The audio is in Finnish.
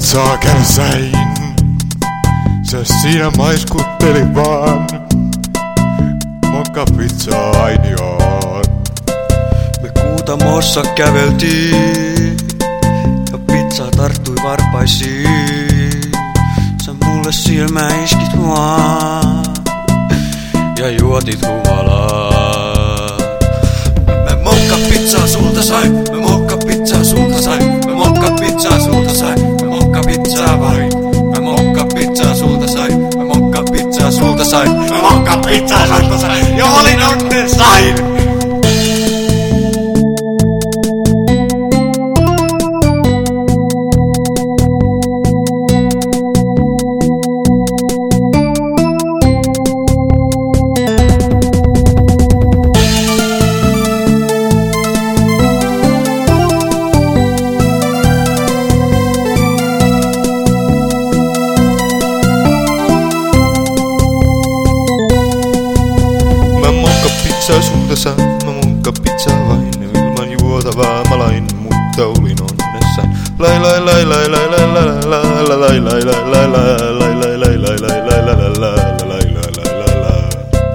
pizzaa kärsäin. Se siinä maiskutteli vaan. Mokkapizzaa ainioon. Me Kuutamossa käveltiin ja pizza tarttui varpaisiin. Sä mulle silmä iskit vaan ja juotit humalaa. Me mokkapizzaa sulta sain, me mokkapizzaa sulta sain, me mokkapizzaa sulta sain, me mokkapizzaa vain. Me mokkapizzaa sulta sain, me mokkapizzaa sulta sain, me mokkapizzaa sulta sain ja olin onnen sain. Pizzaa sulta sain, mä mokkapizzaa vain. Ilman juotavaa mä lain, mutta olin onnessain. Lai lai lai lai lai lai lai lai lai lai lai lai lai.